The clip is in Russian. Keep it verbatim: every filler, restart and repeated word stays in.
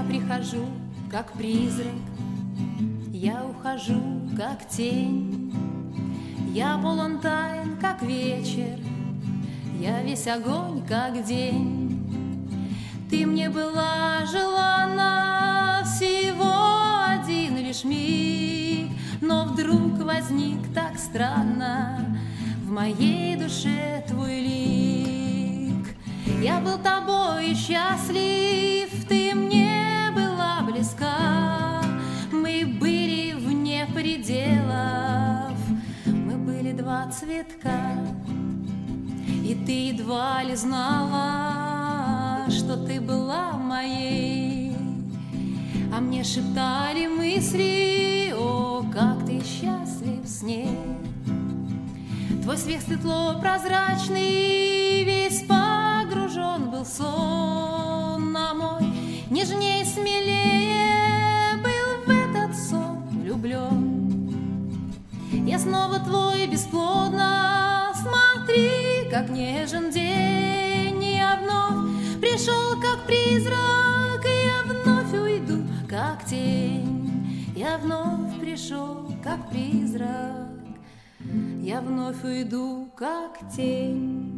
прихожу, как призрак, я ухожу, как тень. Я полон тайн, как вечер, я весь огонь, как день. Ты мне была желанна всего один лишь миг, но вдруг возник так странно в моей душе твой лик. Я был тобой счастлив, ты мне была близка. Мы были вне пределов, мы были два цветка. И ты едва ли знала, что ты была моей. А мне шептали мысли: о, как ты счастлив с ней. Твой смех светло-прозрачный весь погружен был в сон, а мой нежней, смелее был в этот сон влюблен. Я снова твой бесплодно, смотри, как нежен день. Я вновь пришел, как призрак, и я вновь уйду, как тень. Я вновь пришел, как призрак, я вновь уйду, как тень.